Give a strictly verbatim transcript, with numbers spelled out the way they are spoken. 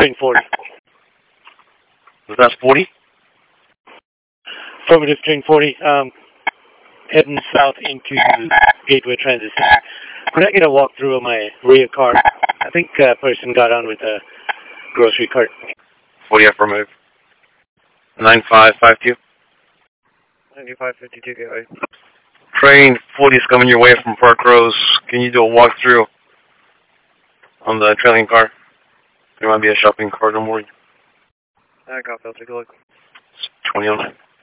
train forty. Was that forty? Affirmative, train forty. Um, heading south into Gateway Transit Center. When I get a walkthrough of my rear car, I think a person got on with a grocery cart. forty affirmative. nine five five two. ninety-five fifty-two Gateway. Train forty is coming your way from Park Rose. Can you do a walkthrough on the trailing car? There might be a shopping cart on board. I got I'll take a look. twenty oh nine.